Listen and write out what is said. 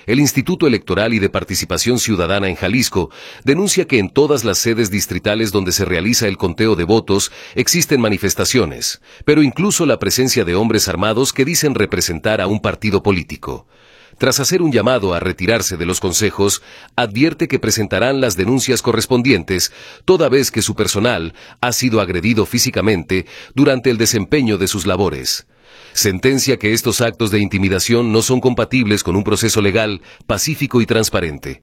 El Instituto Electoral y de Participación Ciudadana en Jalisco denuncia que en todas las sedes distritales donde se realiza el conteo de votos existen manifestaciones, pero incluso la presencia de hombres armados que dicen representar a un partido político. Tras hacer un llamado a retirarse de los consejos, advierte que presentarán las denuncias correspondientes toda vez que su personal ha sido agredido físicamente durante el desempeño de sus labores. Sentencia que estos actos de intimidación no son compatibles con un proceso legal, pacífico y transparente.